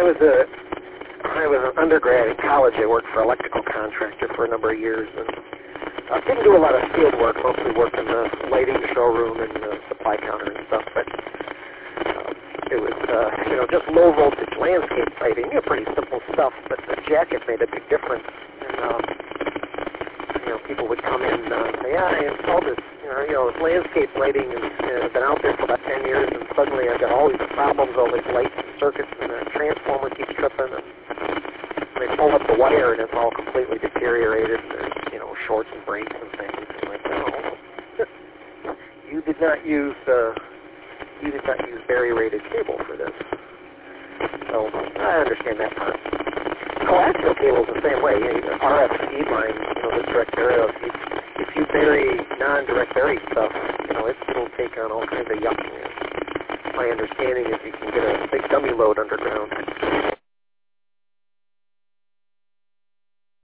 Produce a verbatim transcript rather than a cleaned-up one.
was a I was an undergrad in college. I worked for an electrical contractor for a number of years, and uh, didn't do a lot of field work. Mostly worked in the lighting showroom and the supply counter and stuff. But uh, it was uh, you know just low voltage landscape lighting, you know, pretty simple stuff. But the jacket made a big difference. And um, you know, people would come in and uh, say, "Yeah, I installed this. You know, you know, it's landscape lighting, and uh, I've been out there for about ten years, and suddenly I've got all these problems, all these lights and circuits, and the transformer keeps tripping." And they pull up the wire, and it's all completely deteriorated. And there's, you know, shorts and breaks and things. And like, no, you did not use uh, you did not use barierated cable for this. So I understand that part. Coaxial cable is the same way. You know, R F feed lines, you know, this direct burial. If you, if you bury non-direct bury stuff, you know, it, it'll take on all kinds of yuckiness. My understanding is you can get a big dummy load underground.